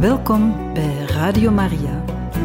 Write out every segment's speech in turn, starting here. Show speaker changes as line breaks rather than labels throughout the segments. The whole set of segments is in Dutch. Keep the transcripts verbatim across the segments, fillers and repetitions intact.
Welkom bij Radio Maria.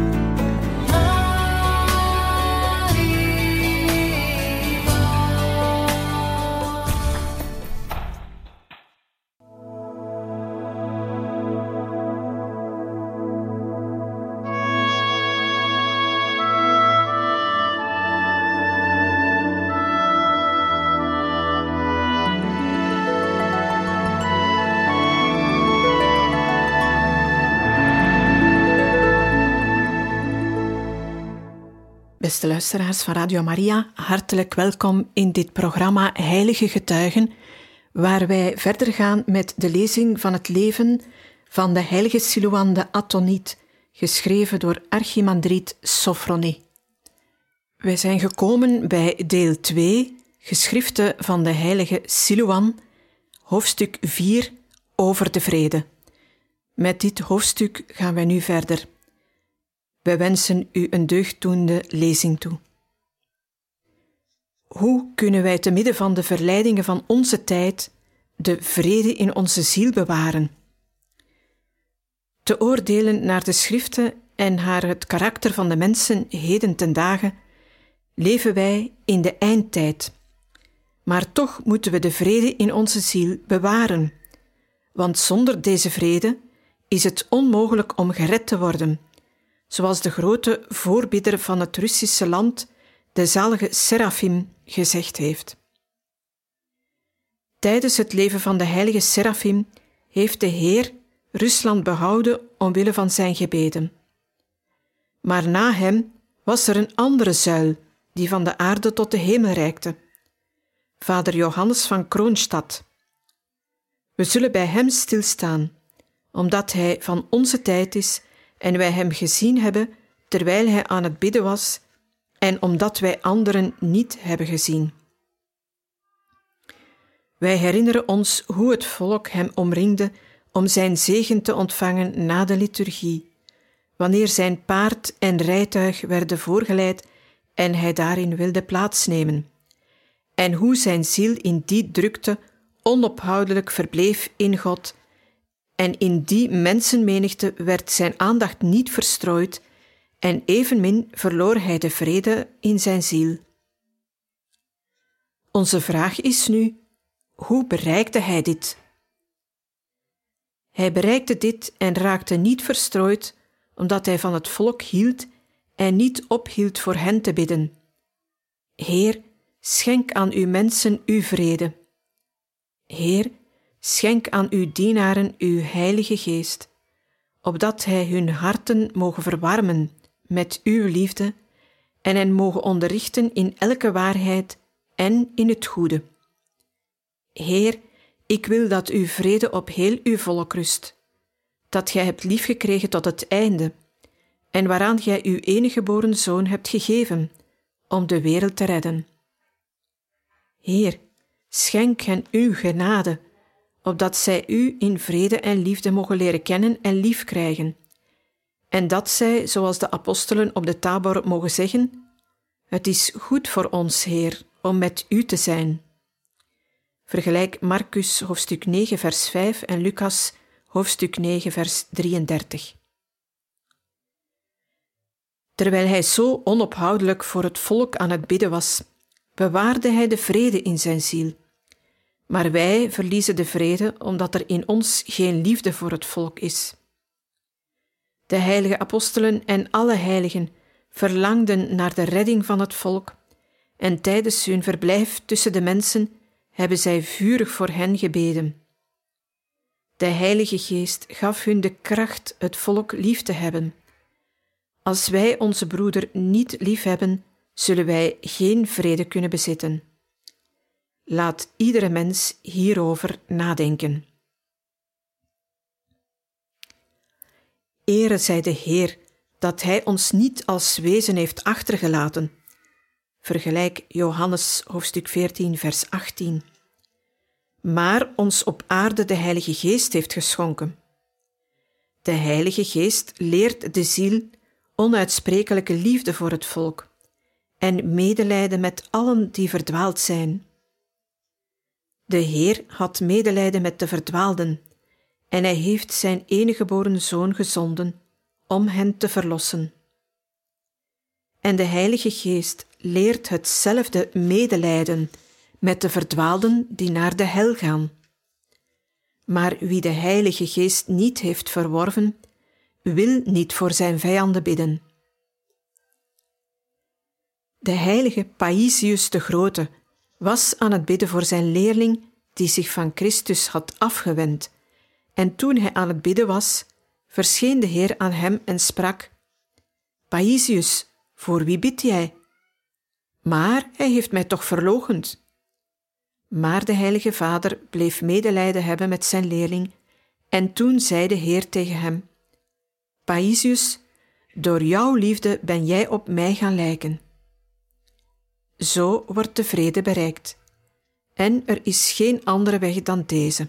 Beste luisteraars van Radio Maria, hartelijk welkom in dit programma Heilige Getuigen, waar wij verder gaan met de lezing van het leven van de heilige Silouan de Athoniet, geschreven door Archimandriet Sophronie. Wij zijn gekomen bij deel twee, geschriften van de heilige Silouan, hoofdstuk vier, over de vrede. Met dit hoofdstuk gaan wij nu verder. Wij wensen u een deugddoende lezing toe. Hoe kunnen wij te midden van de verleidingen van onze tijd de vrede in onze ziel bewaren? Te oordelen naar de schriften en naar het karakter van de mensen heden ten dagen, leven wij in de eindtijd. Maar toch moeten we de vrede in onze ziel bewaren, want zonder deze vrede is het onmogelijk om gered te worden, zoals de grote voorbidder van het Russische land, de zalige Serafim, gezegd heeft. Tijdens het leven van de heilige Serafim heeft de Heer Rusland behouden omwille van zijn gebeden. Maar na hem was er een andere zuil, die van de aarde tot de hemel reikte. Vader Johannes van Kroonstad. We zullen bij hem stilstaan, omdat hij van onze tijd is en wij hem gezien hebben terwijl hij aan het bidden was en omdat wij anderen niet hebben gezien. Wij herinneren ons hoe het volk hem omringde om zijn zegen te ontvangen na de liturgie, wanneer zijn paard en rijtuig werden voorgeleid en hij daarin wilde plaatsnemen, en hoe zijn ziel in die drukte onophoudelijk verbleef in God. En in die mensenmenigte werd zijn aandacht niet verstrooid en evenmin verloor hij de vrede in zijn ziel. Onze vraag is nu, hoe bereikte hij dit? Hij bereikte dit en raakte niet verstrooid, omdat hij van het volk hield en niet ophield voor hen te bidden. Heer, schenk aan uw mensen uw vrede. Heer, schenk aan uw dienaren uw heilige geest, opdat hij hun harten mogen verwarmen met uw liefde en hen mogen onderrichten in elke waarheid en in het goede. Heer, ik wil dat uw vrede op heel uw volk rust, dat gij hebt liefgekregen tot het einde, en waaraan gij uw enige geboren Zoon hebt gegeven, om de wereld te redden. Heer, schenk hen uw genade, opdat zij u in vrede en liefde mogen leren kennen en lief krijgen, en dat zij, zoals de apostelen op de Tabor mogen zeggen, het is goed voor ons, Heer, om met u te zijn. Vergelijk Marcus hoofdstuk negen vers vijf en Lucas hoofdstuk negen vers drieëndertig. Terwijl hij zo onophoudelijk voor het volk aan het bidden was, bewaarde hij de vrede in zijn ziel. Maar wij verliezen de vrede omdat er in ons geen liefde voor het volk is. De heilige apostelen en alle heiligen verlangden naar de redding van het volk en tijdens hun verblijf tussen de mensen hebben zij vurig voor hen gebeden. De Heilige Geest gaf hun de kracht het volk lief te hebben. Als wij onze broeder niet lief hebben, zullen wij geen vrede kunnen bezitten. Laat iedere mens hierover nadenken. Ere zij de Heer dat Hij ons niet als wezen heeft achtergelaten. Vergelijk Johannes hoofdstuk veertien vers achttien. Maar ons op aarde de Heilige Geest heeft geschonken. De Heilige Geest leert de ziel onuitsprekelijke liefde voor het volk en medelijden met allen die verdwaald zijn. De Heer had medelijden met de verdwaalden en hij heeft zijn enige geboren Zoon gezonden om hen te verlossen. En de Heilige Geest leert hetzelfde medelijden met de verdwaalden die naar de hel gaan. Maar wie de Heilige Geest niet heeft verworven, wil niet voor zijn vijanden bidden. De heilige Paisius de Grote was aan het bidden voor zijn leerling die zich van Christus had afgewend, en toen hij aan het bidden was, verscheen de Heer aan hem en sprak: Paisius, voor wie bidt jij? Maar hij heeft mij toch verloochend. Maar de Heilige Vader bleef medelijden hebben met zijn leerling, en toen zei de Heer tegen hem: Paisius, door jouw liefde ben jij op mij gaan lijken. Zo wordt de vrede bereikt, en er is geen andere weg dan deze.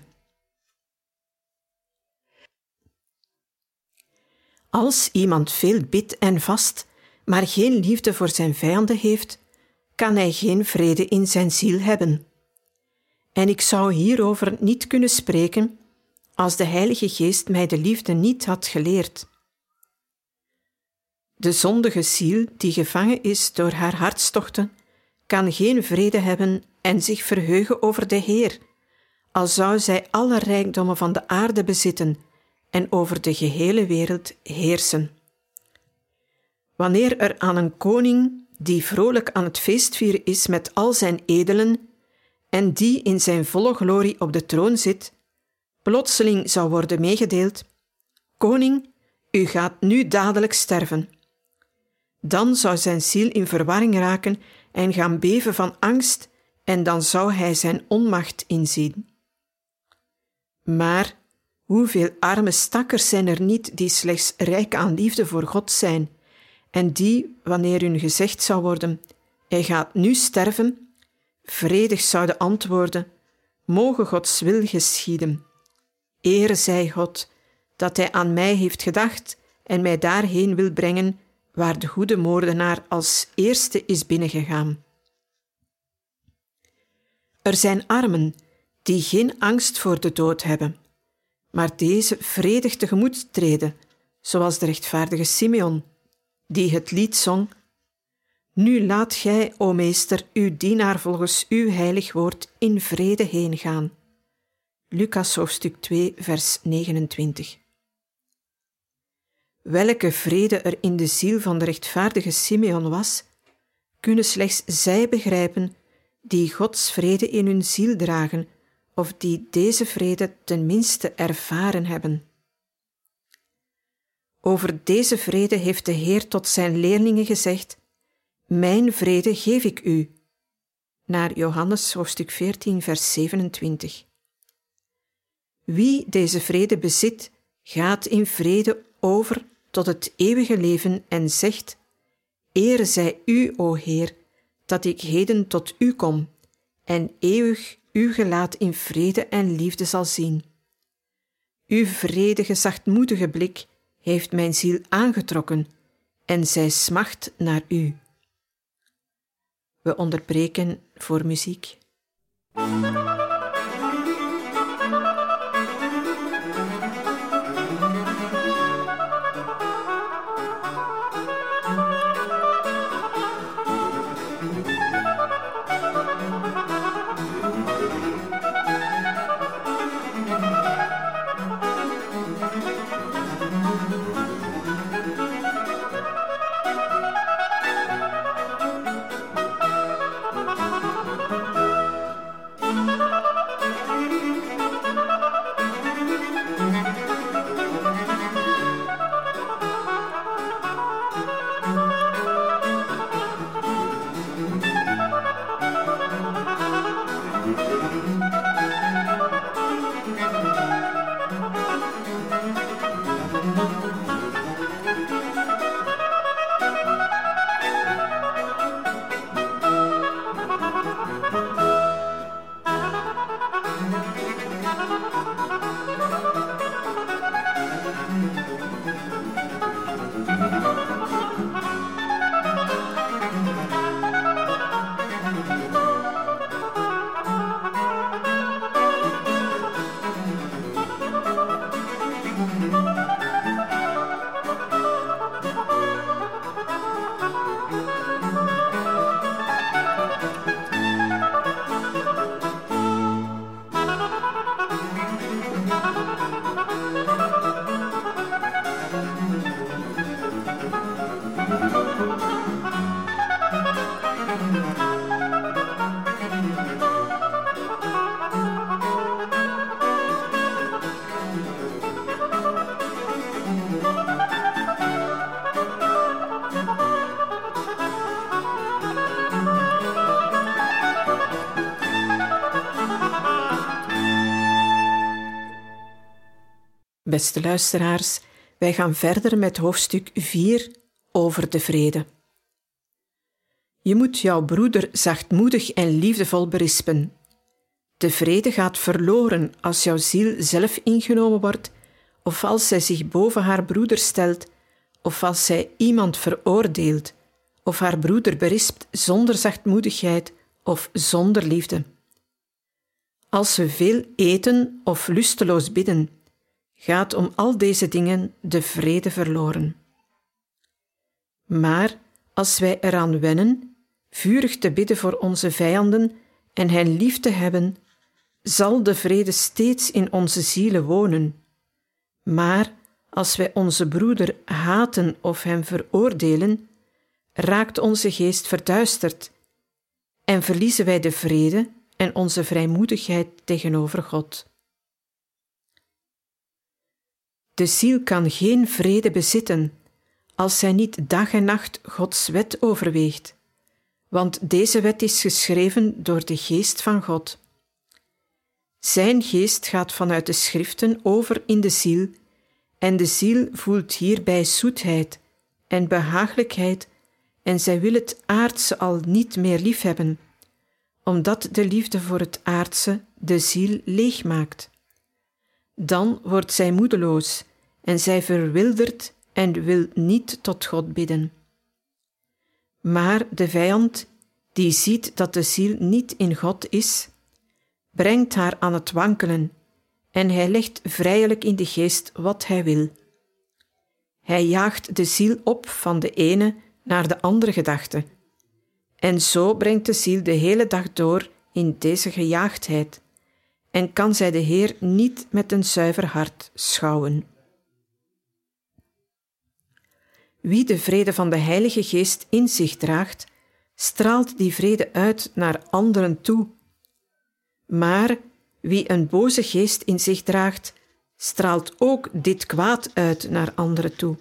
Als iemand veel bidt en vast, maar geen liefde voor zijn vijanden heeft, kan hij geen vrede in zijn ziel hebben. En ik zou hierover niet kunnen spreken als de Heilige Geest mij de liefde niet had geleerd. De zondige ziel die gevangen is door haar hartstochten, kan geen vrede hebben en zich verheugen over de Heer, al zou zij alle rijkdommen van de aarde bezitten en over de gehele wereld heersen. Wanneer er aan een koning, die vrolijk aan het feestvieren is met al zijn edelen, en die in zijn volle glorie op de troon zit, plotseling zou worden meegedeeld: Koning, u gaat nu dadelijk sterven. Dan zou zijn ziel in verwarring raken en gaan beven van angst, en dan zou hij zijn onmacht inzien. Maar hoeveel arme stakkers zijn er niet die slechts rijk aan liefde voor God zijn, en die, wanneer hun gezegd zou worden: hij gaat nu sterven, vredig zouden antwoorden: moge Gods wil geschieden. Eer zij God, dat hij aan mij heeft gedacht en mij daarheen wil brengen, waar de goede moordenaar als eerste is binnengegaan. Er zijn armen die geen angst voor de dood hebben, maar deze vredig tegemoet treden, zoals de rechtvaardige Simeon, die het lied zong: Nu laat gij, o meester, uw dienaar volgens uw heilig woord in vrede heen gaan. Lucas hoofdstuk twee, vers negenentwintig. Welke vrede er in de ziel van de rechtvaardige Simeon was, kunnen slechts zij begrijpen die Gods vrede in hun ziel dragen, of die deze vrede ten minste ervaren hebben. Over deze vrede heeft de Heer tot zijn leerlingen gezegd: Mijn vrede geef ik u. Naar Johannes hoofdstuk veertien, vers zevenentwintig. Wie deze vrede bezit, gaat in vrede over tot het eeuwige leven en zegt: Eer zij u, o Heer, dat ik heden tot u kom en eeuwig uw gelaat in vrede en liefde zal zien. Uw vredige, zachtmoedige blik heeft mijn ziel aangetrokken en zij smacht naar u. We onderbreken voor muziek. beste luisteraars, wij gaan verder met hoofdstuk vier over de vrede. Je moet jouw broeder zachtmoedig en liefdevol berispen. De vrede gaat verloren als jouw ziel zelf ingenomen wordt, of als zij zich boven haar broeder stelt, of als zij iemand veroordeelt, of haar broeder berispt zonder zachtmoedigheid of zonder liefde. Als we veel eten of lusteloos bidden, gaat om al deze dingen de vrede verloren. Maar als wij eraan wennen, vurig te bidden voor onze vijanden en hen lief te hebben, zal de vrede steeds in onze zielen wonen. Maar als wij onze broeder haten of hem veroordelen, raakt onze geest verduisterd en verliezen wij de vrede en onze vrijmoedigheid tegenover God. De ziel kan geen vrede bezitten als zij niet dag en nacht Gods wet overweegt, want deze wet is geschreven door de geest van God. Zijn geest gaat vanuit de schriften over in de ziel en de ziel voelt hierbij zoetheid en behaaglijkheid en zij wil het aardse al niet meer liefhebben, omdat de liefde voor het aardse de ziel leeg maakt. Dan wordt zij moedeloos en zij verwildert en wil niet tot God bidden. Maar de vijand, die ziet dat de ziel niet in God is, brengt haar aan het wankelen en hij legt vrijelijk in de geest wat hij wil. Hij jaagt de ziel op van de ene naar de andere gedachte. En zo brengt de ziel de hele dag door in deze gejaagdheid en kan zij de Heer niet met een zuiver hart schouwen. Wie de vrede van de Heilige Geest in zich draagt, straalt die vrede uit naar anderen toe. Maar wie een boze geest in zich draagt, straalt ook dit kwaad uit naar anderen toe.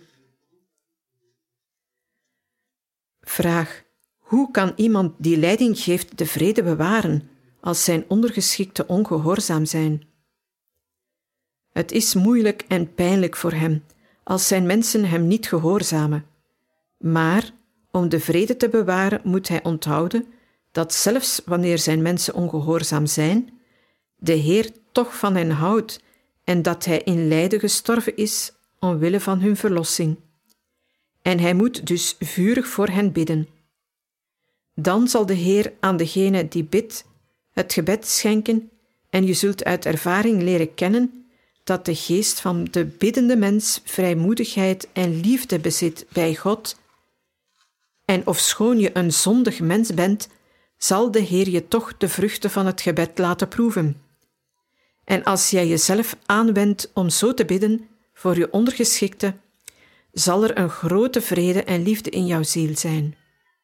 Vraag: hoe kan iemand die leiding geeft de vrede bewaren als zijn ondergeschikten ongehoorzaam zijn? Het is moeilijk en pijnlijk voor hem als zijn mensen hem niet gehoorzamen. Maar om de vrede te bewaren moet hij onthouden dat zelfs wanneer zijn mensen ongehoorzaam zijn, de Heer toch van hen houdt en dat hij in lijden gestorven is omwille van hun verlossing. En hij moet dus vurig voor hen bidden. Dan zal de Heer aan degene die bidt het gebed schenken en je zult uit ervaring leren kennen dat de geest van de biddende mens vrijmoedigheid en liefde bezit bij God. En ofschoon je een zondig mens bent, zal de Heer je toch de vruchten van het gebed laten proeven. En als jij jezelf aanwendt om zo te bidden voor je ondergeschikte, zal er een grote vrede en liefde in jouw ziel zijn.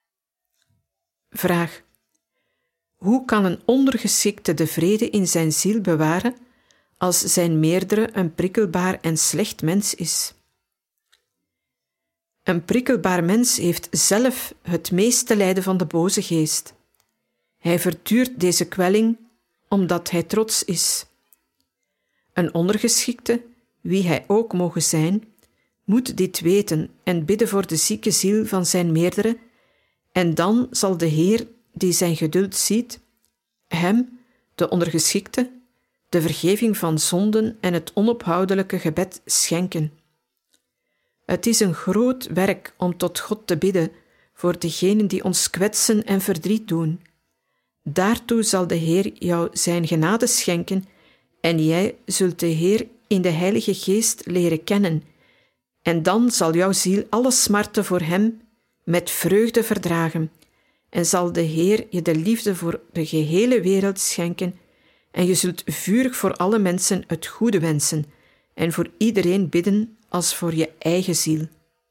Vraag: hoe kan een ondergeschikte de vrede in zijn ziel bewaren als zijn meerdere een prikkelbaar en slecht mens is? Een prikkelbaar mens heeft zelf het meeste lijden van de boze geest. Hij verduurt deze kwelling omdat hij trots is. Een ondergeschikte, wie hij ook mogen zijn, moet dit weten en bidden voor de zieke ziel van zijn meerdere, en dan zal de Heer, die zijn geduld ziet, hem, de ondergeschikte, de vergeving van zonden en het onophoudelijke gebed schenken. Het is een groot werk om tot God te bidden voor degenen die ons kwetsen en verdriet doen. Daartoe zal de Heer jou zijn genade schenken en jij zult de Heer in de Heilige Geest leren kennen, en dan zal jouw ziel alle smarten voor hem met vreugde verdragen en zal de Heer je de liefde voor de gehele wereld schenken en je zult vurig voor alle mensen het goede wensen en voor iedereen bidden als voor je eigen ziel.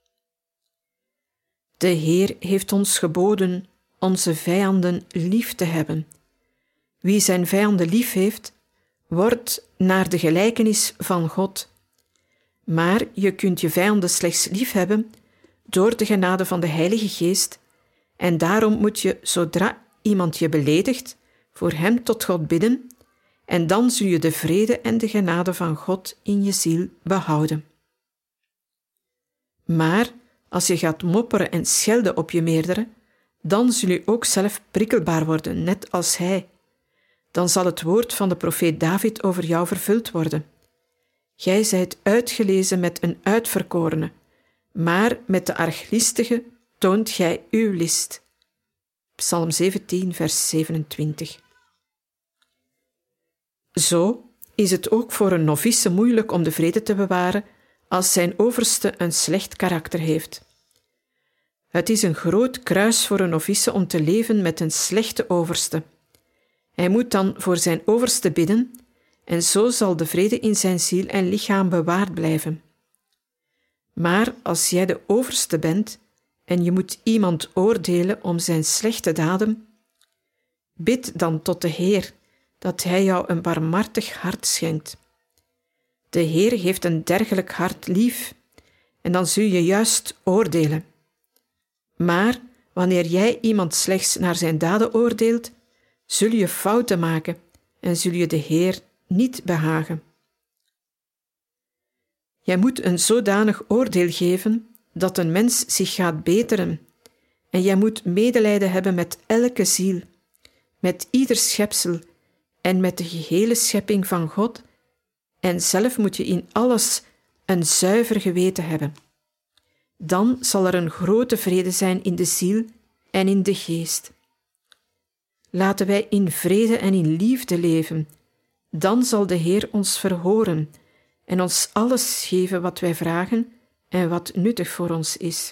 De Heer heeft ons geboden onze vijanden lief te hebben. Wie zijn vijanden lief heeft, wordt naar de gelijkenis van God. Maar je kunt je vijanden slechts lief hebben door de genade van de Heilige Geest, en daarom moet je, zodra iemand je beledigt, voor hem tot God bidden en dan zul je de vrede en de genade van God in je ziel behouden. Maar als je gaat mopperen en schelden op je meerdere, dan zul je ook zelf prikkelbaar worden, net als hij. Dan zal het woord van de profeet David over jou vervuld worden. Gij zijt uitgelezen met een uitverkorene, maar met de arglistige toont gij uw list. Psalm zeventien, vers zevenentwintig. Zo is het ook voor een novice moeilijk om de vrede te bewaren als zijn overste een slecht karakter heeft. Het is een groot kruis voor een novice om te leven met een slechte overste. Hij moet dan voor zijn overste bidden en zo zal de vrede in zijn ziel en lichaam bewaard blijven. Maar als jij de overste bent en je moet iemand oordelen om zijn slechte daden, bid dan tot de Heer dat Hij jou een barmhartig hart schenkt. De Heer heeft een dergelijk hart lief en dan zul je juist oordelen. Maar wanneer jij iemand slechts naar zijn daden oordeelt, zul je fouten maken en zul je de Heer niet behagen. Jij moet een zodanig oordeel geven dat een mens zich gaat beteren en jij moet medelijden hebben met elke ziel, met ieder schepsel en met de gehele schepping van God en zelf moet je in alles een zuiver geweten hebben. Dan zal er een grote vrede zijn in de ziel en in de geest. Laten wij in vrede en in liefde leven, dan zal de Heer ons verhoren en ons alles geven wat wij vragen en wat nuttig voor ons is.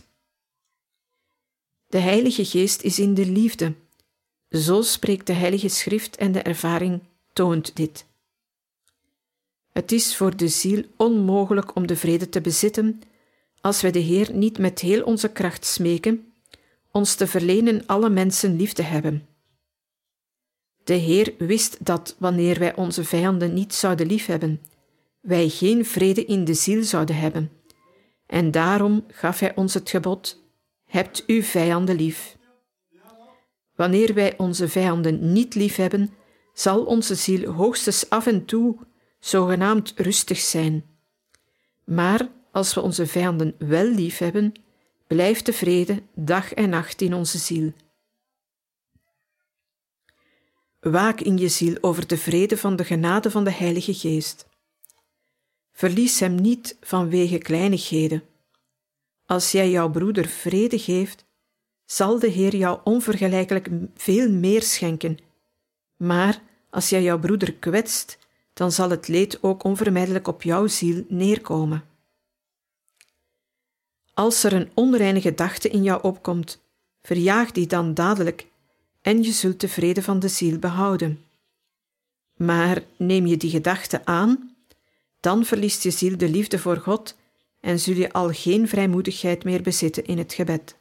De Heilige Geest is in de liefde. Zo spreekt de Heilige Schrift en de ervaring toont dit. Het is voor de ziel onmogelijk om de vrede te bezitten als wij de Heer niet met heel onze kracht smeken, ons te verlenen alle mensen lief te hebben. De Heer wist dat wanneer wij onze vijanden niet zouden liefhebben, wij geen vrede in de ziel zouden hebben. En daarom gaf Hij ons het gebod, hebt uw vijanden lief. Wanneer wij onze vijanden niet lief hebben, zal onze ziel hoogstens af en toe zogenaamd rustig zijn. Maar als we onze vijanden wel lief hebben, blijft de vrede dag en nacht in onze ziel. Waak in je ziel over de vrede van de genade van de Heilige Geest. Verlies hem niet vanwege kleinigheden. Als jij jouw broeder vrede geeft, zal de Heer jou onvergelijkelijk veel meer schenken. Maar als jij jouw broeder kwetst, dan zal het leed ook onvermijdelijk op jouw ziel neerkomen. Als er een onreine gedachte in jou opkomt, verjaag die dan dadelijk en je zult de vrede van de ziel behouden. Maar neem je die gedachte aan, dan verliest je ziel de liefde voor God en zul je al geen vrijmoedigheid meer bezitten in het gebed.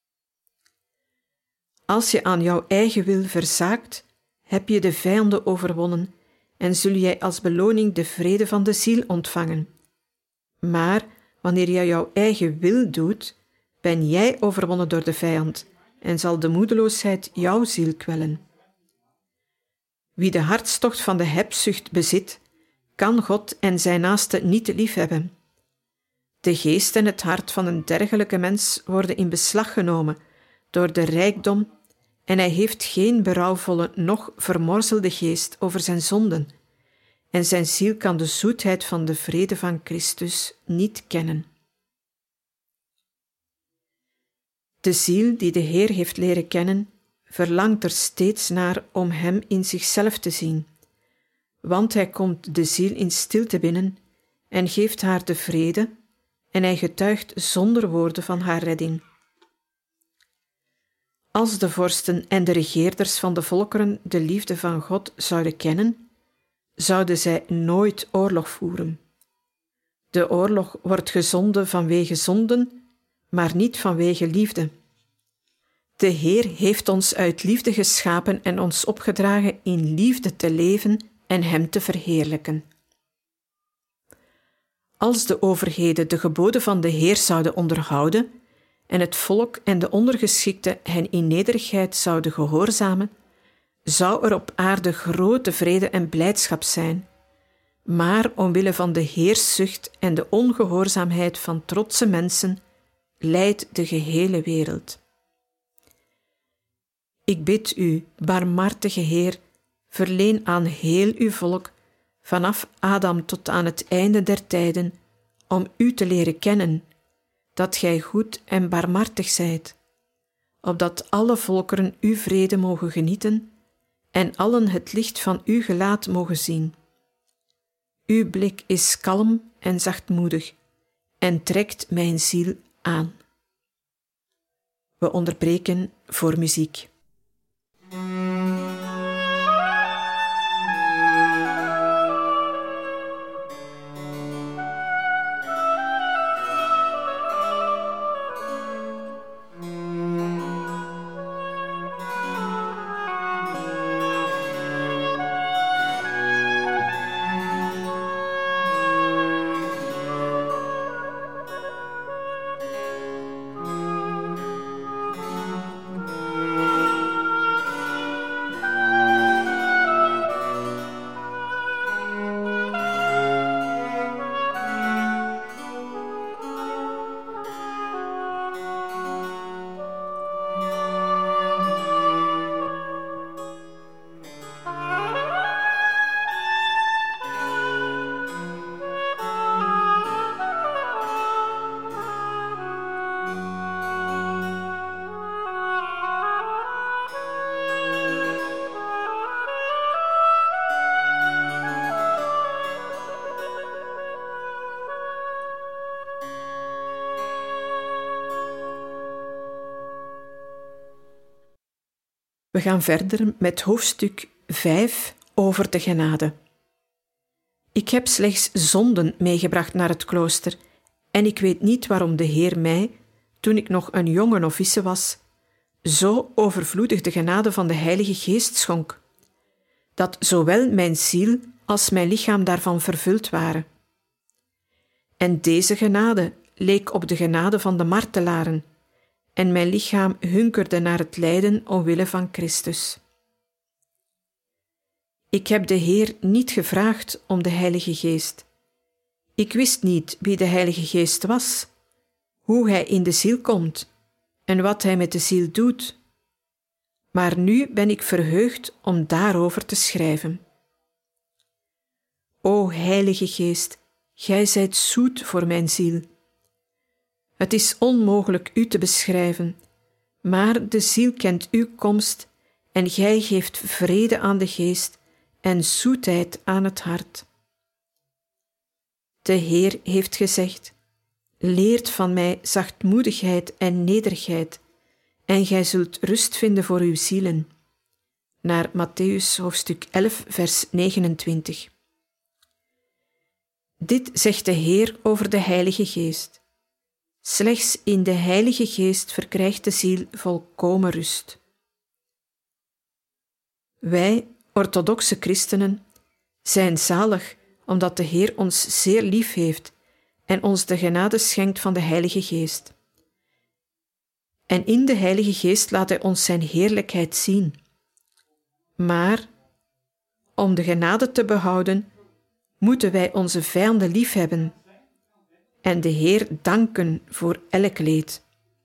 Als je aan jouw eigen wil verzaakt, heb je de vijanden overwonnen en zul jij als beloning de vrede van de ziel ontvangen. Maar wanneer jij jouw eigen wil doet, ben jij overwonnen door de vijand en zal de moedeloosheid jouw ziel kwellen. Wie de hartstocht van de hebzucht bezit, kan God en zijn naaste niet liefhebben. De geest en het hart van een dergelijke mens worden in beslag genomen door de rijkdom en hij heeft geen berouwvolle, noch vermorzelde geest over zijn zonden, en zijn ziel kan de zoetheid van de vrede van Christus niet kennen. De ziel die de Heer heeft leren kennen, verlangt er steeds naar om hem in zichzelf te zien, want hij komt de ziel in stilte binnen en geeft haar de vrede, en hij getuigt zonder woorden van haar redding. Als de vorsten en de regeerders van de volkeren de liefde van God zouden kennen, zouden zij nooit oorlog voeren. De oorlog wordt gezonden vanwege zonden, maar niet vanwege liefde. De Heer heeft ons uit liefde geschapen en ons opgedragen in liefde te leven en Hem te verheerlijken. Als de overheden de geboden van de Heer zouden onderhouden en het volk en de ondergeschikten hen in nederigheid zouden gehoorzamen, zou er op aarde grote vrede en blijdschap zijn. Maar omwille van de heerszucht en de ongehoorzaamheid van trotse mensen lijdt de gehele wereld. Ik bid u, barmhartige Heer, verleen aan heel uw volk, vanaf Adam tot aan het einde der tijden, om u te leren kennen, dat gij goed en barmhartig zijt, opdat alle volkeren uw vrede mogen genieten en allen het licht van uw gelaat mogen zien. Uw blik is kalm en zachtmoedig en trekt mijn ziel aan. We onderbreken voor muziek. We gaan verder met hoofdstuk vijf over de genade. Ik heb slechts zonden meegebracht naar het klooster en ik weet niet waarom de Heer mij, toen ik nog een jonge novice was, zo overvloedig de genade van de Heilige Geest schonk, dat zowel mijn ziel als mijn lichaam daarvan vervuld waren. En deze genade leek op de genade van de martelaren, en mijn lichaam hunkerde naar het lijden omwille van Christus. Ik heb de Heer niet gevraagd om de Heilige Geest. Ik wist niet wie de Heilige Geest was, hoe Hij in de ziel komt en wat Hij met de ziel doet. Maar nu ben ik verheugd om daarover te schrijven. O Heilige Geest, Gij zijt zoet voor mijn ziel. Het is onmogelijk u te beschrijven, maar de ziel kent uw komst en gij geeft vrede aan de geest en zoetheid aan het hart. De Heer heeft gezegd, leert van mij zachtmoedigheid en nederigheid, en gij zult rust vinden voor uw zielen. Naar Mattheüs hoofdstuk elf, vers negenentwintig. Dit zegt de Heer over de Heilige Geest. Slechts in de Heilige Geest verkrijgt de ziel volkomen rust. Wij, orthodoxe christenen, zijn zalig omdat de Heer ons zeer lief heeft en ons de genade schenkt van de Heilige Geest. En in de Heilige Geest laat Hij ons zijn heerlijkheid zien. Maar, om de genade te behouden, moeten wij onze vijanden liefhebben en de Heer danken voor elk leed.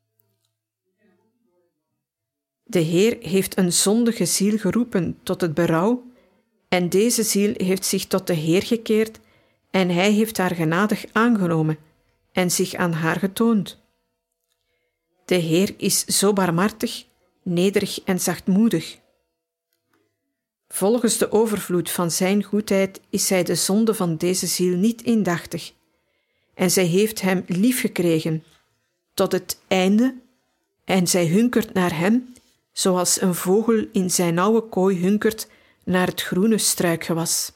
De Heer heeft een zondige ziel geroepen tot het berouw, en deze ziel heeft zich tot de Heer gekeerd, en Hij heeft haar genadig aangenomen en zich aan haar getoond. De Heer is zo barmhartig, nederig en zachtmoedig. Volgens de overvloed van zijn goedheid is Hij de zonde van deze ziel niet indachtig, en zij heeft Hem liefgekregen tot het einde, en zij hunkert naar Hem, zoals een vogel in zijn nauwe kooi hunkert naar het groene struikgewas.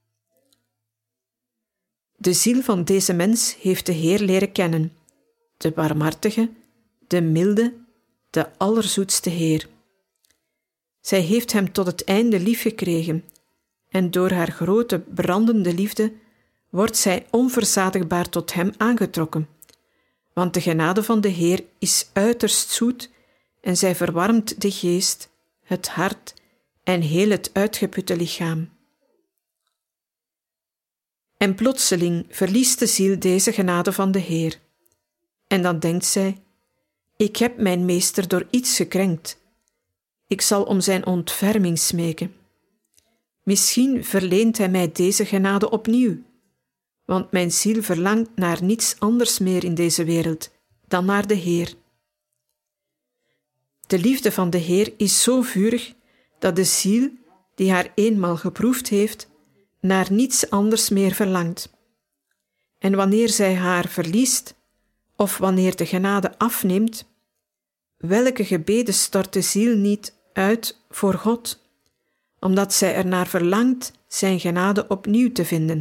De ziel van deze mens heeft de Heer leren kennen, de barmhartige, de milde, de allerzoetste Heer. Zij heeft Hem tot het einde liefgekregen, en door haar grote brandende liefde wordt zij onverzadigbaar tot Hem aangetrokken, want de genade van de Heer is uiterst zoet en zij verwarmt de geest, het hart en heel het uitgeputte lichaam. En plotseling verliest de ziel deze genade van de Heer. En dan denkt zij: ik heb mijn meester door iets gekrenkt. Ik zal om zijn ontferming smeken. Misschien verleent hij mij deze genade opnieuw, want mijn ziel verlangt naar niets anders meer in deze wereld dan naar de Heer. De liefde van de Heer is zo vurig dat de ziel, die haar eenmaal geproefd heeft, naar niets anders meer verlangt. En wanneer zij haar verliest, of wanneer de genade afneemt, welke gebeden stort de ziel niet uit voor God, omdat zij ernaar verlangt zijn genade opnieuw te vinden.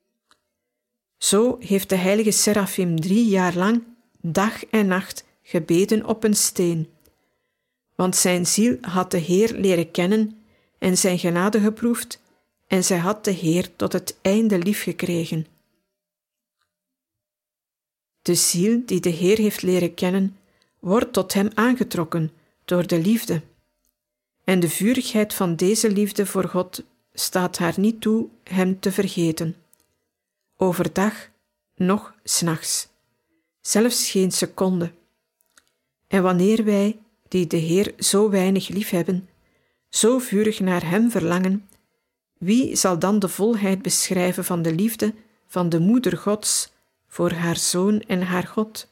Zo heeft de heilige Serafim drie jaar lang, dag en nacht, gebeden op een steen, want zijn ziel had de Heer leren kennen en zijn genade geproefd, en zij had de Heer tot het einde liefgekregen. De ziel die de Heer heeft leren kennen, wordt tot hem aangetrokken door de liefde. En de vurigheid van deze liefde voor God staat haar niet toe hem te vergeten. Overdag, noch 's nachts, zelfs geen seconde. En wanneer wij, die de Heer zo weinig liefhebben, zo vurig naar hem verlangen, wie zal dan de volheid beschrijven van de liefde van de Moeder Gods voor haar Zoon en haar God?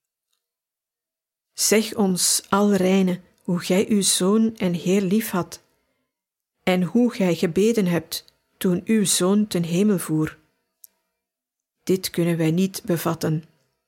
Zeg ons, alreine, hoe gij uw Zoon en Heer liefhad, en hoe gij gebeden hebt toen uw Zoon ten hemel voer. Dit kunnen wij niet bevatten.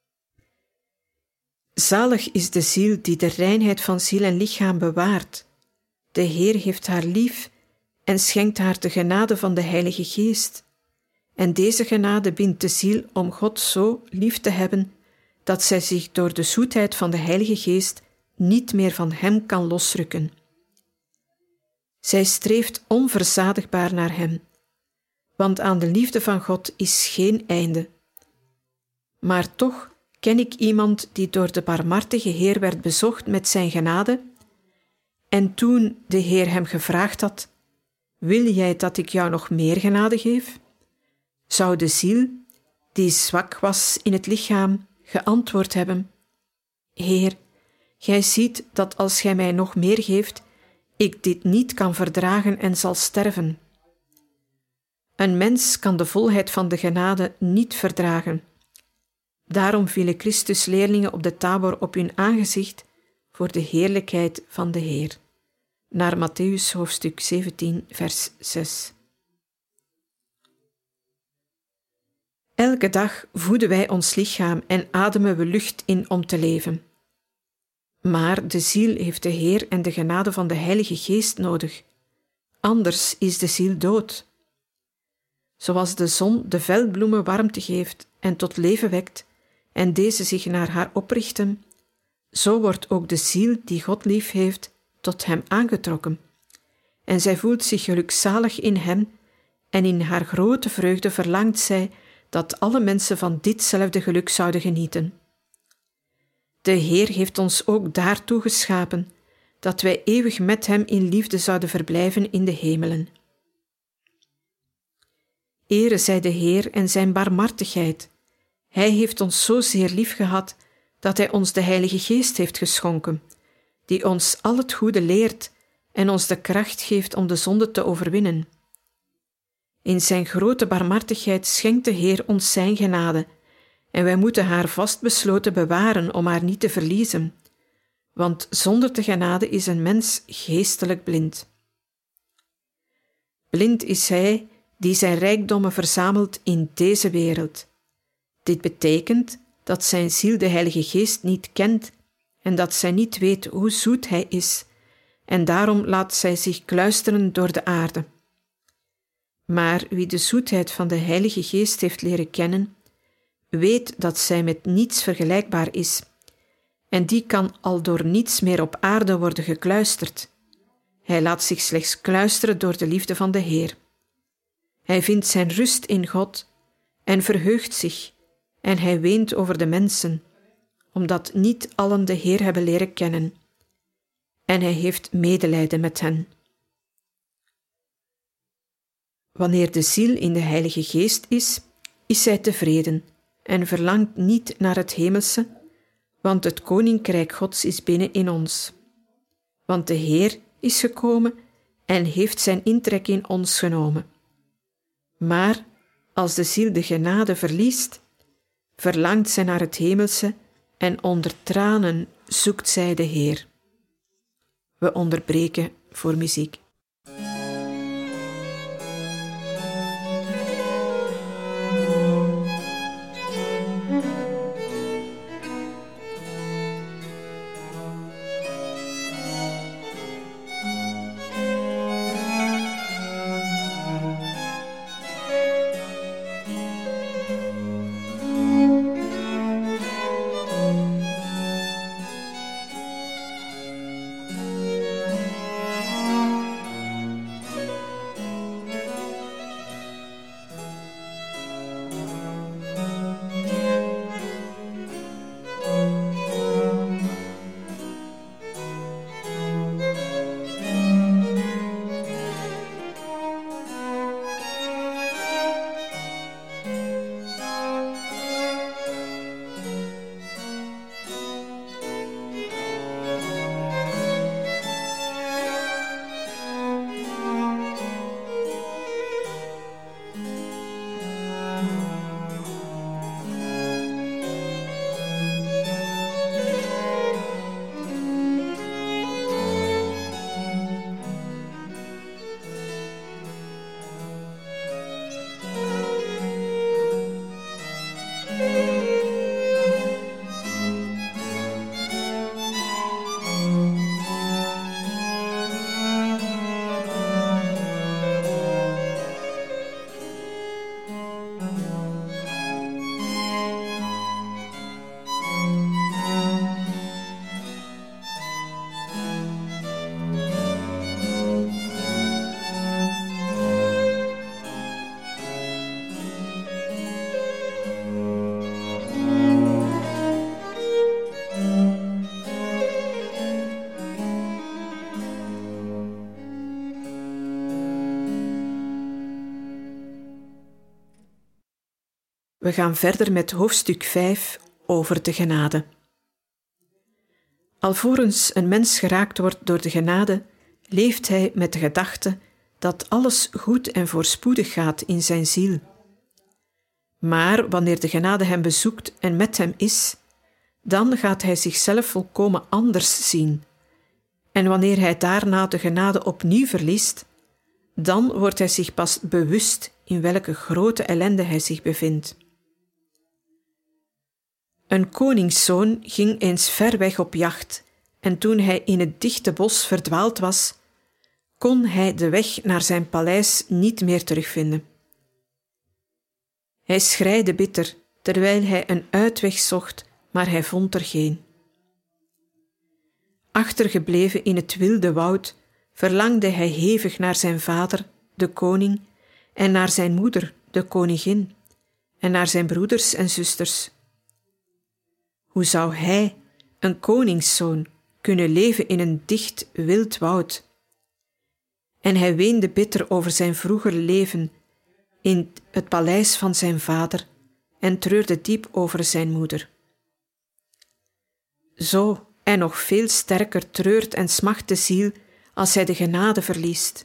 Zalig is de ziel die de reinheid van ziel en lichaam bewaart. De Heer heeft haar lief en schenkt haar de genade van de Heilige Geest. En deze genade bindt de ziel om God zo lief te hebben, dat zij zich door de zoetheid van de Heilige Geest niet meer van hem kan losrukken. Zij streeft onverzadigbaar naar hem, want aan de liefde van God is geen einde. Maar toch ken ik iemand die door de barmhartige Heer werd bezocht met zijn genade, en toen de Heer hem gevraagd had: wil jij dat ik jou nog meer genade geef? Zou de ziel, die zwak was in het lichaam, geantwoord hebben: Heer, gij ziet dat als gij mij nog meer geeft, ik dit niet kan verdragen en zal sterven. Een mens kan de volheid van de genade niet verdragen. Daarom vielen Christus' leerlingen op de Tabor op hun aangezicht voor de heerlijkheid van de Heer. Naar Mattheüs hoofdstuk zeventien, vers zes. Elke dag voeden wij ons lichaam en ademen we lucht in om te leven. Maar de ziel heeft de Heer en de genade van de Heilige Geest nodig. Anders is de ziel dood. Zoals de zon de veldbloemen warmte geeft en tot leven wekt, en deze zich naar haar oprichten, zo wordt ook de ziel die God lief heeft tot hem aangetrokken. En zij voelt zich gelukzalig in hem, en in haar grote vreugde verlangt zij dat alle mensen van ditzelfde geluk zouden genieten. De Heer heeft ons ook daartoe geschapen, dat wij eeuwig met hem in liefde zouden verblijven in de hemelen. Ere zij de Heer en zijn barmhartigheid. Hij heeft ons zo zeer lief gehad, dat hij ons de Heilige Geest heeft geschonken, die ons al het goede leert en ons de kracht geeft om de zonde te overwinnen. In zijn grote barmhartigheid schenkt de Heer ons zijn genade, en wij moeten haar vastbesloten bewaren om haar niet te verliezen, want zonder de genade is een mens geestelijk blind. Blind is hij die zijn rijkdommen verzamelt in deze wereld. Dit betekent dat zijn ziel de Heilige Geest niet kent en dat zij niet weet hoe zoet hij is, en daarom laat zij zich kluisteren door de aarde. Maar wie de zoetheid van de Heilige Geest heeft leren kennen, weet dat zij met niets vergelijkbaar is, en die kan al door niets meer op aarde worden gekluisterd. Hij laat zich slechts kluisteren door de liefde van de Heer. Hij vindt zijn rust in God en verheugt zich, en hij weent over de mensen, omdat niet allen de Heer hebben leren kennen. En hij heeft medelijden met hen. Wanneer de ziel in de Heilige Geest is, is zij tevreden en verlangt niet naar het hemelse, want het Koninkrijk Gods is binnen in ons. Want de Heer is gekomen en heeft zijn intrek in ons genomen. Maar als de ziel de genade verliest, verlangt zij naar het hemelse en onder tranen zoekt zij de Heer. We onderbreken voor muziek. We gaan verder met hoofdstuk vijf over de genade. Alvorens een mens geraakt wordt door de genade, leeft hij met de gedachte dat alles goed en voorspoedig gaat in zijn ziel. Maar wanneer de genade hem bezoekt en met hem is, dan gaat hij zichzelf volkomen anders zien. En wanneer hij daarna de genade opnieuw verliest, dan wordt hij zich pas bewust in welke grote ellende hij zich bevindt. Een koningszoon ging eens ver weg op jacht en toen hij in het dichte bos verdwaald was, kon hij de weg naar zijn paleis niet meer terugvinden. Hij schreide bitter, terwijl hij een uitweg zocht, maar hij vond er geen. Achtergebleven in het wilde woud, verlangde hij hevig naar zijn vader, de koning, en naar zijn moeder, de koningin, en naar zijn broeders en zusters. Hoe zou hij, een koningszoon, kunnen leven in een dicht wild woud? En hij weende bitter over zijn vroeger leven in het paleis van zijn vader en treurde diep over zijn moeder. Zo en nog veel sterker treurt en smacht de ziel als hij de genade verliest.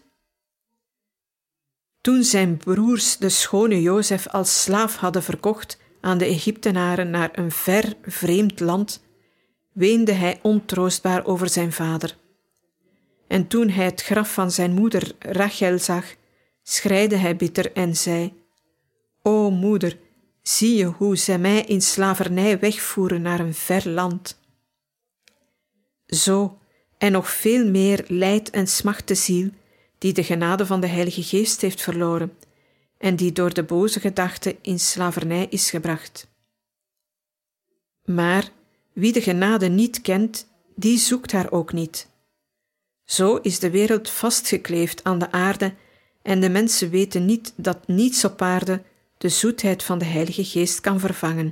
Toen zijn broers de schone Jozef als slaaf hadden verkocht aan de Egyptenaren naar een ver, vreemd land, weende hij ontroostbaar over zijn vader. En toen hij het graf van zijn moeder Rachel zag, schreide hij bitter en zei: O moeder, zie je hoe zij mij in slavernij wegvoeren naar een ver land. Zo en nog veel meer lijdt en smacht de ziel die de genade van de Heilige Geest heeft verloren en die door de boze gedachte in slavernij is gebracht. Maar wie de genade niet kent, die zoekt haar ook niet. Zo is de wereld vastgekleefd aan de aarde en de mensen weten niet dat niets op aarde de zoetheid van de Heilige Geest kan vervangen.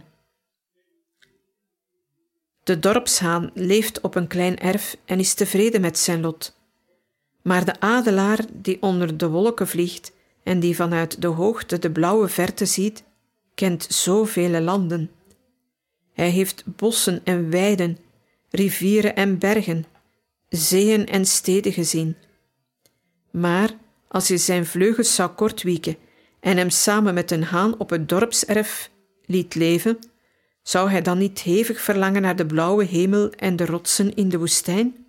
De dorpshaan leeft op een klein erf en is tevreden met zijn lot. Maar de adelaar die onder de wolken vliegt en die vanuit de hoogte de blauwe verte ziet, kent zoveel landen. Hij heeft bossen en weiden, rivieren en bergen, zeeën en steden gezien. Maar als je zijn vleugels zou kortwieken en hem samen met een haan op het dorpserf liet leven, zou hij dan niet hevig verlangen naar de blauwe hemel en de rotsen in de woestijn?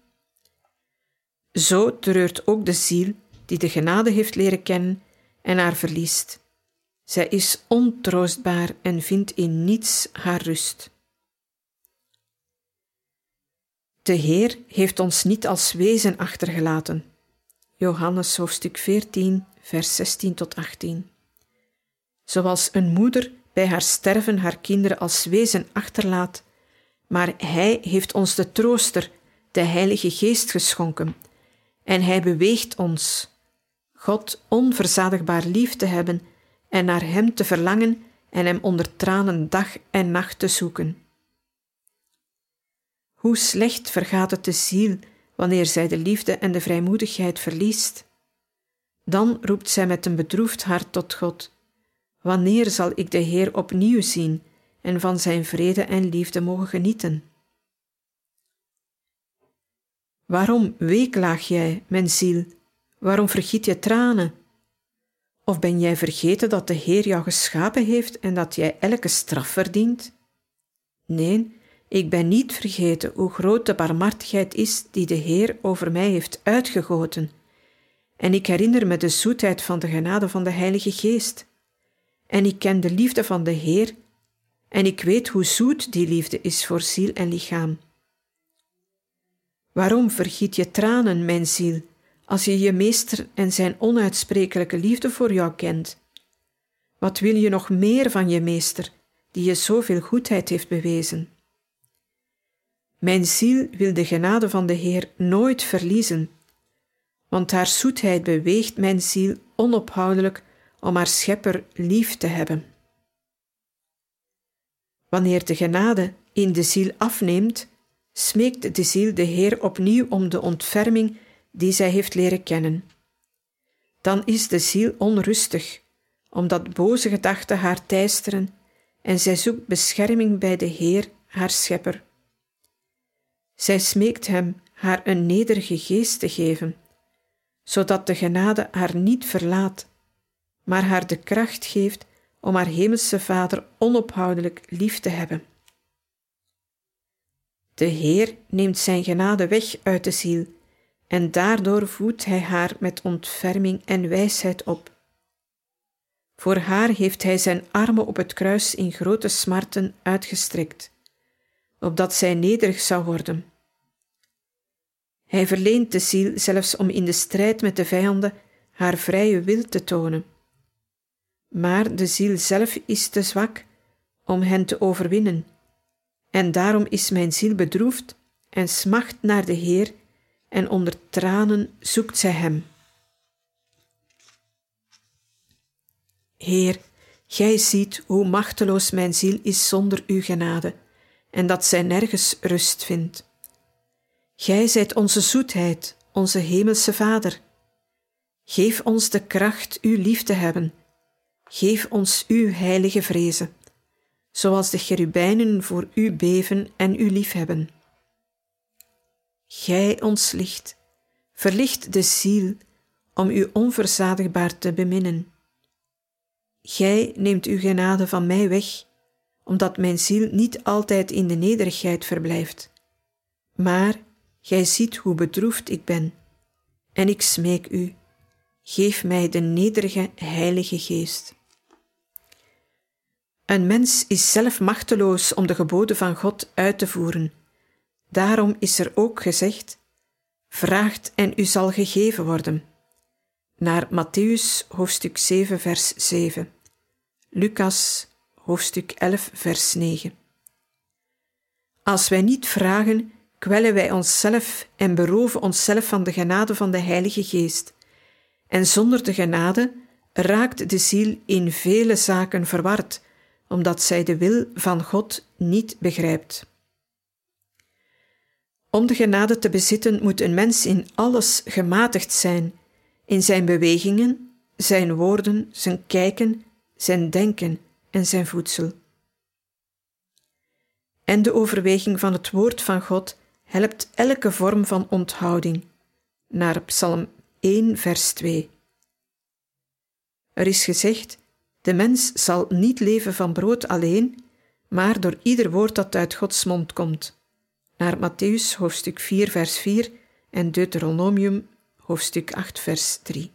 Zo treurt ook de ziel die de genade heeft leren kennen en haar verliest. Zij is ontroostbaar en vindt in niets haar rust. De Heer heeft ons niet als wezen achtergelaten. Johannes hoofdstuk veertien, vers zestien tot achttien. Zoals een moeder bij haar sterven haar kinderen als wezen achterlaat, maar Hij heeft ons de trooster, de Heilige Geest, geschonken, en Hij beweegt ons, God onverzadigbaar lief te hebben en naar Hem te verlangen en Hem onder tranen dag en nacht te zoeken. Hoe slecht vergaat het de ziel wanneer zij de liefde en de vrijmoedigheid verliest. Dan roept zij met een bedroefd hart tot God: wanneer zal ik de Heer opnieuw zien en van zijn vrede en liefde mogen genieten? Waarom weeklaag jij, mijn ziel? Waarom vergiet je tranen? Of ben jij vergeten dat de Heer jou geschapen heeft en dat jij elke straf verdient? Nee, ik ben niet vergeten hoe groot de barmhartigheid is die de Heer over mij heeft uitgegoten. En ik herinner me de zoetheid van de genade van de Heilige Geest. En ik ken de liefde van de Heer, en ik weet hoe zoet die liefde is voor ziel en lichaam. Waarom vergiet je tranen, mijn ziel, als je je meester en zijn onuitsprekelijke liefde voor jou kent? Wat wil je nog meer van je meester, die je zoveel goedheid heeft bewezen? Mijn ziel wil de genade van de Heer nooit verliezen, want haar zoetheid beweegt mijn ziel onophoudelijk om haar schepper lief te hebben. Wanneer de genade in de ziel afneemt, smeekt de ziel de Heer opnieuw om de ontferming die zij heeft leren kennen. Dan is de ziel onrustig, omdat boze gedachten haar teisteren, en zij zoekt bescherming bij de Heer, haar schepper. Zij smeekt hem haar een nederige geest te geven, zodat de genade haar niet verlaat, maar haar de kracht geeft om haar hemelse Vader onophoudelijk lief te hebben. De Heer neemt zijn genade weg uit de ziel, en daardoor voedt Hij haar met ontferming en wijsheid op. Voor haar heeft Hij zijn armen op het kruis in grote smarten uitgestrekt, opdat zij nederig zou worden. Hij verleent de ziel zelfs om in de strijd met de vijanden haar vrije wil te tonen. Maar de ziel zelf is te zwak om hen te overwinnen, en daarom is mijn ziel bedroefd en smacht naar de Heer, en onder tranen zoekt zij Hem. Heer, Gij ziet hoe machteloos mijn ziel is zonder Uw genade, en dat zij nergens rust vindt. Gij zijt onze zoetheid, onze hemelse Vader. Geef ons de kracht U lief te hebben. Geef ons Uw heilige vrezen, zoals de cherubijnen voor U beven en U liefhebben. Gij ons licht, verlicht de ziel om U onverzadigbaar te beminnen. Gij neemt Uw genade van mij weg, omdat mijn ziel niet altijd in de nederigheid verblijft. Maar Gij ziet hoe bedroefd ik ben, en ik smeek U, geef mij de nederige Heilige Geest. Een mens is zelf machteloos om de geboden van God uit te voeren. Daarom is er ook gezegd: vraagt en u zal gegeven worden. Naar Mattheüs hoofdstuk zeven vers zeven, Lucas hoofdstuk elf vers negen. Als wij niet vragen, kwellen wij onszelf en beroven onszelf van de genade van de Heilige Geest. En zonder de genade raakt de ziel in vele zaken verward, omdat zij de wil van God niet begrijpt. Om de genade te bezitten moet een mens in alles gematigd zijn, in zijn bewegingen, zijn woorden, zijn kijken, zijn denken en zijn voedsel. En de overweging van het woord van God helpt elke vorm van onthouding, naar Psalm één, vers twee. Er is gezegd, de mens zal niet leven van brood alleen, maar door ieder woord dat uit Gods mond komt, naar Mattheüs hoofdstuk vier, vers vier en Deuteronomium hoofdstuk acht, vers drie.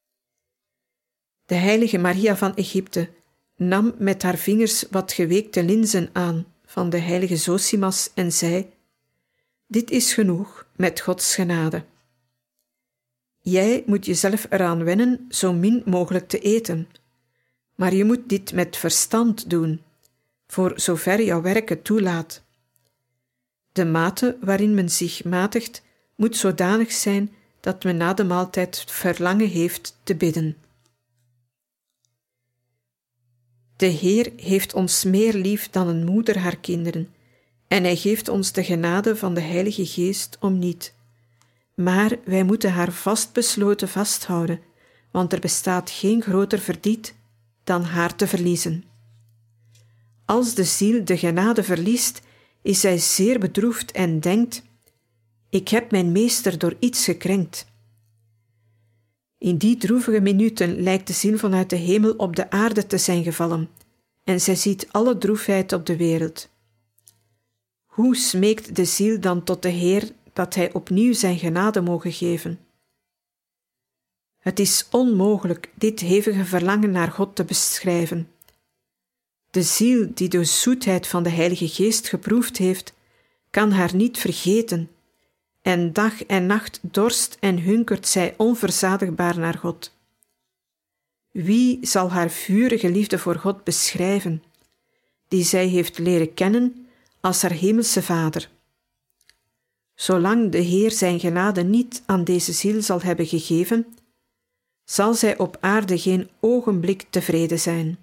De heilige Maria van Egypte nam met haar vingers wat geweekte linzen aan van de heilige Zosimas en zei: dit is genoeg met Gods genade. Jij moet jezelf eraan wennen zo min mogelijk te eten, maar je moet dit met verstand doen, voor zover jouw werk het toelaat. De mate waarin men zich matigt moet zodanig zijn dat men na de maaltijd verlangen heeft te bidden. De Heer heeft ons meer lief dan een moeder haar kinderen, en hij geeft ons de genade van de Heilige Geest om niet. Maar wij moeten haar vastbesloten vasthouden, want er bestaat geen groter verdriet dan haar te verliezen. Als de ziel de genade verliest, is zij zeer bedroefd en denkt: ik heb mijn meester door iets gekrenkt. In die droevige minuten lijkt de ziel vanuit de hemel op de aarde te zijn gevallen, en zij ziet alle droefheid op de wereld. Hoe smeekt de ziel dan tot de Heer dat hij opnieuw zijn genade moge geven? Het is onmogelijk dit hevige verlangen naar God te beschrijven. De ziel die de zoetheid van de Heilige Geest geproefd heeft, kan haar niet vergeten, en dag en nacht dorst en hunkert zij onverzadigbaar naar God. Wie zal haar vurige liefde voor God beschrijven, die zij heeft leren kennen als haar hemelse Vader? Zolang de Heer zijn genade niet aan deze ziel zal hebben gegeven, zal zij op aarde geen ogenblik tevreden zijn.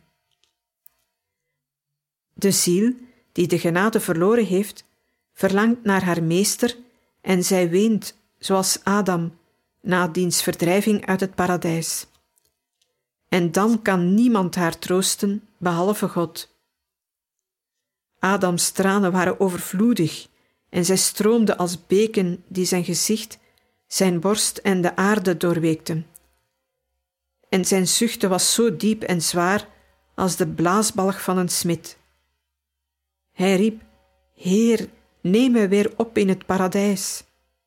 De ziel, die de genade verloren heeft, verlangt naar haar meester en zij weent, zoals Adam, na diens verdrijving uit het paradijs. En dan kan niemand haar troosten, behalve God. Adams tranen waren overvloedig en zij stroomden als beken die zijn gezicht, zijn borst en de aarde doorweekten. En zijn zuchten was zo diep en zwaar als de blaasbalg van een smid. Hij riep: Heer, neem mij weer op in het paradijs.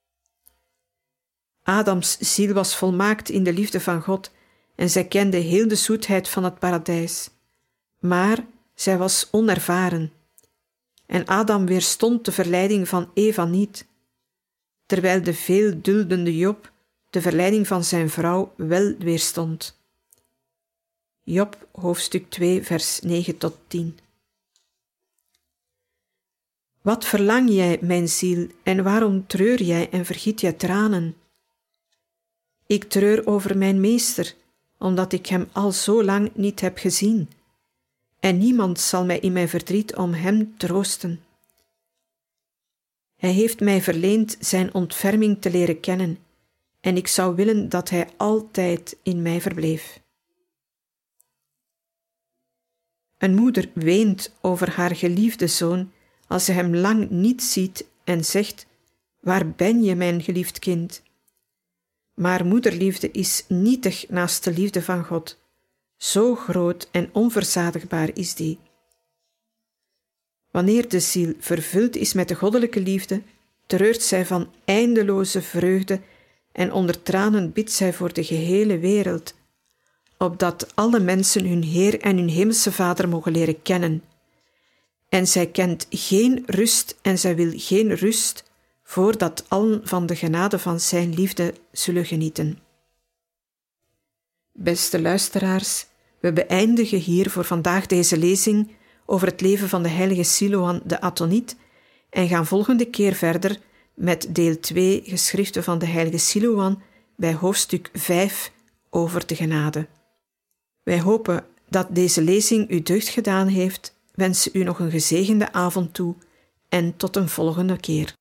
Adams ziel was volmaakt in de liefde van God en zij kende heel de zoetheid van het paradijs. Maar zij was onervaren. En Adam weerstond de verleiding van Eva niet, terwijl de veel duldende Job de verleiding van zijn vrouw wel weerstond. Job, hoofdstuk twee, vers negen tot tien. Wat verlang jij, mijn ziel, en waarom treur jij en vergiet jij tranen? Ik treur over mijn meester, omdat ik hem al zo lang niet heb gezien, en niemand zal mij in mijn verdriet om hem troosten. Hij heeft mij verleend zijn ontferming te leren kennen, en ik zou willen dat hij altijd in mij verbleef. Een moeder weent over haar geliefde zoon als ze hem lang niet ziet en zegt: waar ben je, mijn geliefd kind? Maar moederliefde is nietig naast de liefde van God. Zo groot en onverzadigbaar is die. Wanneer de ziel vervuld is met de goddelijke liefde, treurt zij van eindeloze vreugde en onder tranen bidt zij voor de gehele wereld, opdat alle mensen hun Heer en hun hemelse Vader mogen leren kennen. En zij kent geen rust en zij wil geen rust, voordat allen van de genade van zijn liefde zullen genieten. Beste luisteraars, we beëindigen hier voor vandaag deze lezing over het leven van de heilige Siloan de Athoniet en gaan volgende keer verder met deel twee geschriften van de heilige Siloan bij hoofdstuk vijf over de genade. Wij hopen dat deze lezing u deugd gedaan heeft, wensen u nog een gezegende avond toe en tot een volgende keer.